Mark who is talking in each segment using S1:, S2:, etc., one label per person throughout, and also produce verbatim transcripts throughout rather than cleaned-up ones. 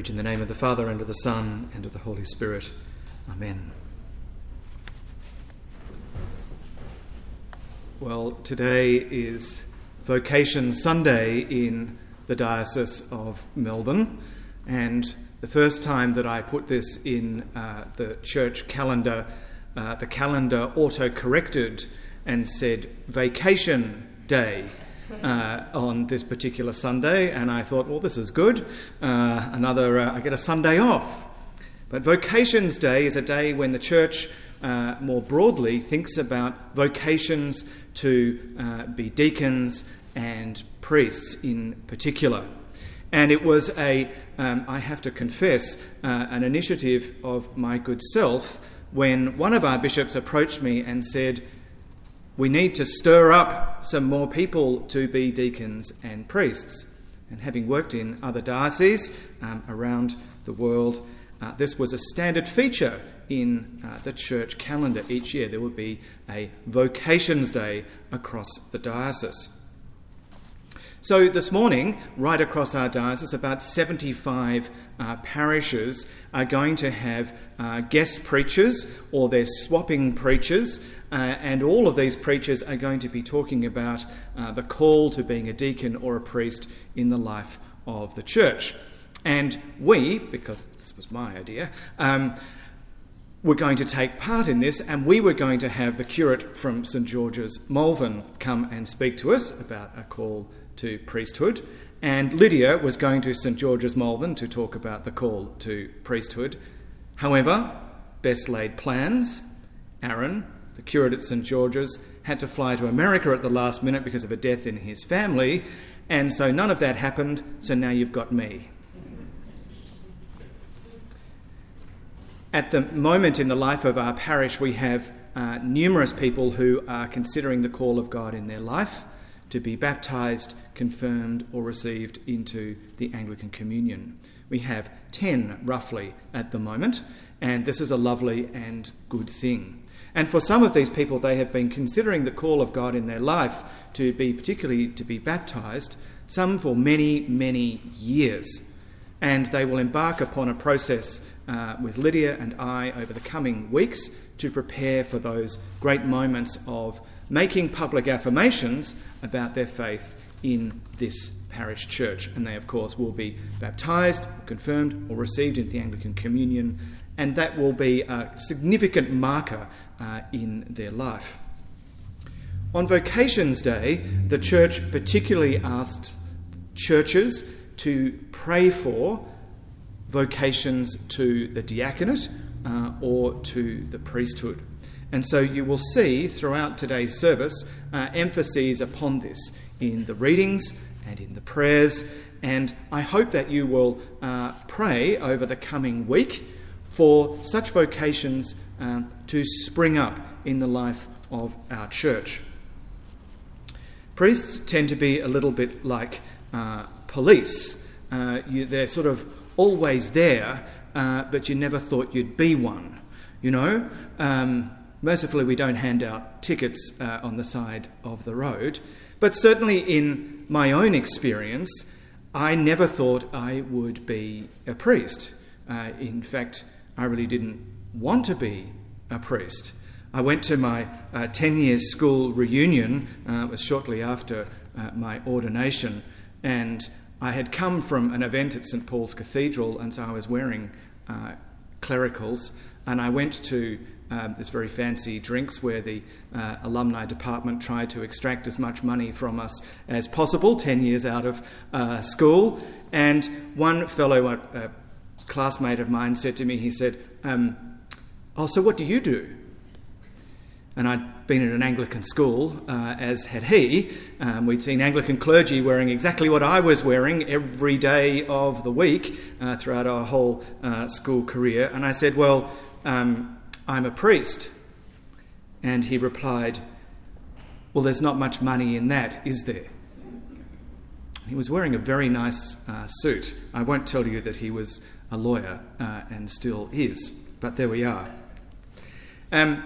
S1: preach in the name of the Father, and of the Son, and of the Holy Spirit. Amen. Well, today is Vocation Sunday in the Diocese of Melbourne, and the first time that I put this in uh, the church calendar, uh, the calendar auto-corrected and said Vacation Day uh, on this particular Sunday, and I thought, well, this is good. Uh, another, uh, I get a Sunday off. But Vocations Day is a day when the church uh, more broadly thinks about vocations to uh, be deacons and priests in particular. And it was a, um, I have to confess, uh, an initiative of my good self when one of our bishops approached me and said, we need to stir up some more people to be deacons and priests. And having worked in other dioceses um, around the world, uh, this was a standard feature in uh, the church calendar. Each year there would be a Vocations Day across the diocese. So this morning, right across our diocese, about seventy-five uh, parishes are going to have uh, guest preachers, or they're swapping preachers, uh, and all of these preachers are going to be talking about uh, the call to being a deacon or a priest in the life of the church. And we, because this was my idea, um, were going to take part in this, and we were going to have the curate from St George's Malvern come and speak to us about a call to priesthood, and Lydia was going to St George's Malvern to talk about the call to priesthood. However, best laid plans, Aaron, the curate at St George's, had to fly to America at the last minute because of a death in his family, and so none of that happened, so now you've got me. At the moment in the life of our parish, we have uh, numerous people who are considering the call of God in their life to be baptised, confirmed or received into the Anglican Communion. We have ten roughly at the moment, and this is a lovely and good thing. And for some of these people, they have been considering the call of God in their life to be particularly to be baptised, some for many, many years. And they will embark upon a process uh, with Lydia and I over the coming weeks to prepare for those great moments of making public affirmations about their faith in this parish church. And they, of course, will be baptised, confirmed or received into the Anglican Communion, and that will be a significant marker uh, in their life. On Vocations Day, the church particularly asked churches to pray for vocations to the diaconate uh, or to the priesthood. And so you will see throughout today's service uh, emphases upon this in the readings and in the prayers. And I hope that you will uh, pray over the coming week for such vocations uh, to spring up in the life of our church. Priests tend to be a little bit like uh, police. Uh, you, they're sort of always there, uh, but you never thought you'd be one, you know. Um, Mercifully, we don't hand out tickets uh, on the side of the road. But certainly in my own experience, I never thought I would be a priest. Uh, in fact, I really didn't want to be a priest. I went to my uh, ten-year school reunion, uh, it was shortly after uh, my ordination, and I had come from an event at St Paul's Cathedral, and so I was wearing uh, clericals, and I went to Um, this very fancy drinks where the uh, alumni department tried to extract as much money from us as possible, ten years out of uh, school. And one fellow, a, a classmate of mine, said to me, he said, um, oh, so what do you do? And I'd been in an Anglican school, uh, as had he. Um, we'd seen Anglican clergy wearing exactly what I was wearing every day of the week uh, throughout our whole uh, school career. And I said, well, um, I'm a priest. And he replied, well, there's not much money in that, is there? He was wearing a very nice uh, suit. I won't tell you that he was a lawyer uh, and still is, but there we are. Um,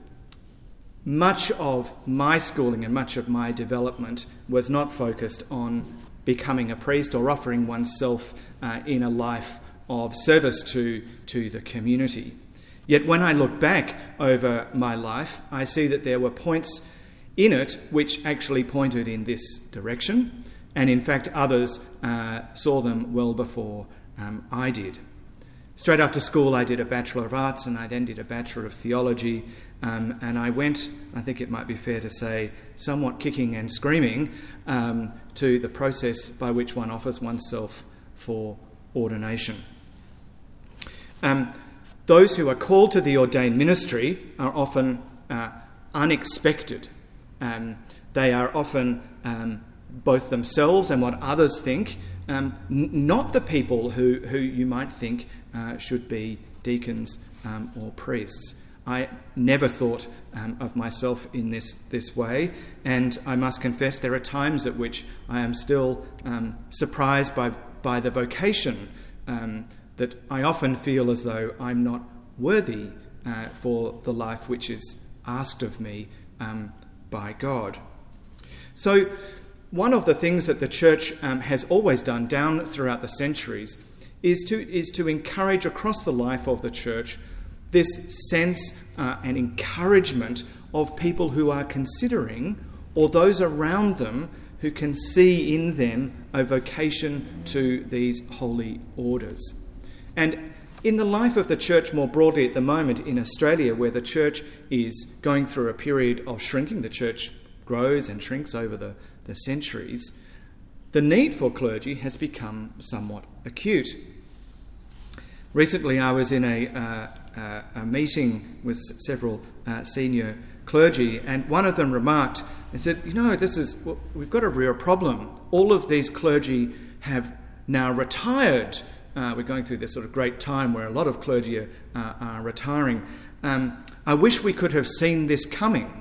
S1: much of my schooling and much of my development was not focused on becoming a priest or offering oneself uh, in a life of service to, to the community. Yet when I look back over my life, I see that there were points in it which actually pointed in this direction, and in fact others uh, saw them well before um, I did. Straight after school I did a Bachelor of Arts, and I then did a Bachelor of Theology, um, and I went, I think it might be fair to say, somewhat kicking and screaming um, to the process by which one offers oneself for ordination. Um, those who are called to the ordained ministry are often uh, unexpected. Um, they are often um, both themselves and what others think, um, n- not the people who, who you might think uh, should be deacons um, or priests. I never thought um, of myself in this, this way, and I must confess there are times at which I am still um, surprised by, by the vocation um, that I often feel as though I'm not worthy uh, for the life which is asked of me um, by God. So one of the things that the church um, has always done down throughout the centuries is to, is to encourage across the life of the church this sense uh, and encouragement of people who are considering, or those around them who can see in them a vocation to these holy orders. And in the life of the church more broadly at the moment in Australia, where the church is going through a period of shrinking, the church grows and shrinks over the, the centuries, the need for clergy has become somewhat acute. Recently I was in a, uh, uh, a meeting with several uh, senior clergy, and one of them remarked and said, you know, this is well, we've got a real problem. All of these clergy have now retired. Uh, we're going through this sort of great time where a lot of clergy are, uh, are retiring. Um, I wish we could have seen this coming.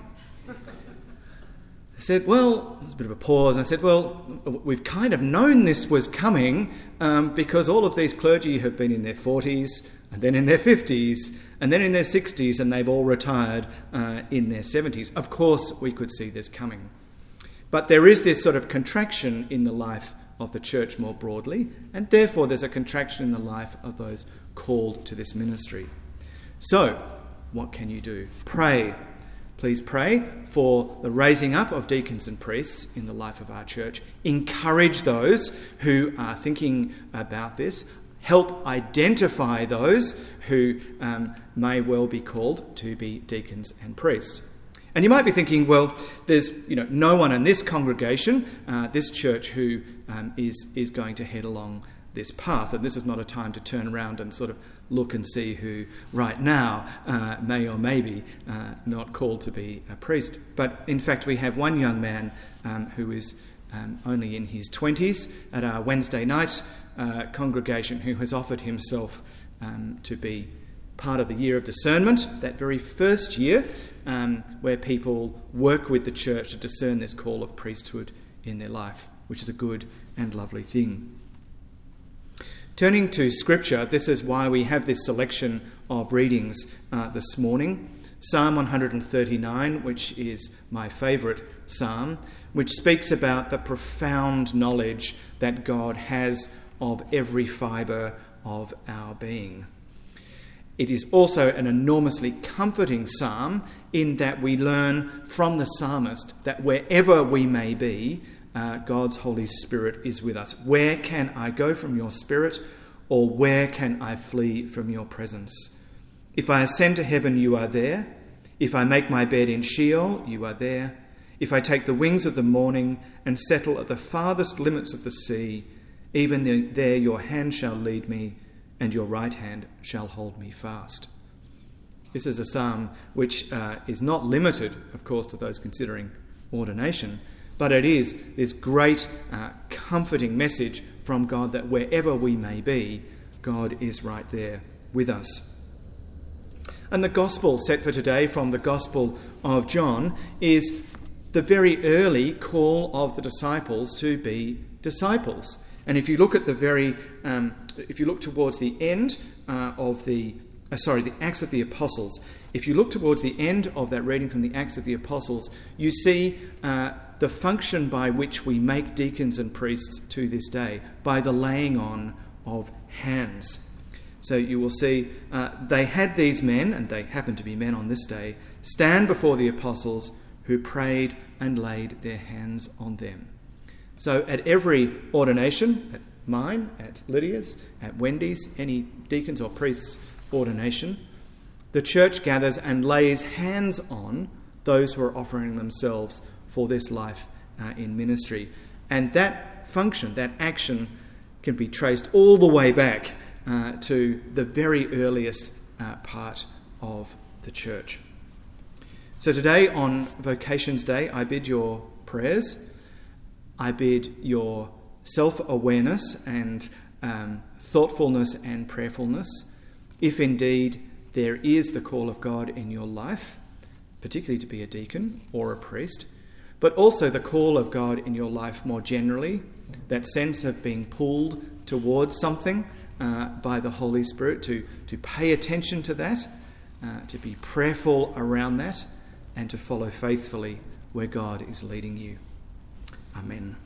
S1: I said, well, there's a bit of a pause. And I said, well, we've kind of known this was coming um, because all of these clergy have been in their forties and then in their fifties and then in their sixties, and they've all retired uh, in their seventies. Of course, we could see this coming. But there is this sort of contraction in the life of the church more broadly, and therefore there's a contraction in the life of those called to this ministry. So, what can you do? Pray. Please pray for the raising up of deacons and priests in the life of our church. Encourage those who are thinking about this. Help identify those who um, may well be called to be deacons and priests. And you might be thinking, well, there's you know no one in this congregation, uh, this church, who um, is is going to head along this path, and this is not a time to turn around and sort of look and see who right now uh, may or may be uh, not called to be a priest. But in fact, we have one young man um, who is um, only in his twenties at our Wednesday night uh, congregation who has offered himself um, to be part of the year of discernment, that very first year um, where people work with the church to discern this call of priesthood in their life, which is a good and lovely thing. Turning to Scripture, this is why we have this selection of readings uh, this morning. Psalm one thirty-nine, which is my favourite psalm, which speaks about the profound knowledge that God has of every fibre of our being. It is also an enormously comforting psalm in that we learn from the psalmist that wherever we may be, uh, God's Holy Spirit is with us. Where can I go from your Spirit, or where can I flee from your presence? If I ascend to heaven, you are there. If I make my bed in Sheol, you are there. If I take the wings of the morning and settle at the farthest limits of the sea, even there your hand shall lead me, and your right hand shall hold me fast. This is a psalm which uh, is not limited, of course, to those considering ordination, but it is this great uh, comforting message from God that wherever we may be, God is right there with us. And the gospel set for today from the Gospel of John is the very early call of the disciples to be disciples. And if you look at the very, um, if you look towards the end uh, of the, uh, sorry, the Acts of the Apostles, if you look towards the end of that reading from the Acts of the Apostles, you see uh, the function by which we make deacons and priests to this day, by the laying on of hands. So you will see uh, they had these men, and they happened to be men on this day, stand before the apostles who prayed and laid their hands on them. So at every ordination, at mine, at Lydia's, at Wendy's, any deacons or priests' ordination, the church gathers and lays hands on those who are offering themselves for this life uh, in ministry. And that function, that action, can be traced all the way back uh, to the very earliest uh, part of the church. So today, on Vocations Day, I bid your prayers, I bid your self-awareness and um, thoughtfulness and prayerfulness, if indeed there is the call of God in your life, particularly to be a deacon or a priest, but also the call of God in your life more generally, that sense of being pulled towards something uh, by the Holy Spirit, to, to pay attention to that, uh, to be prayerful around that, and to follow faithfully where God is leading you. Amen.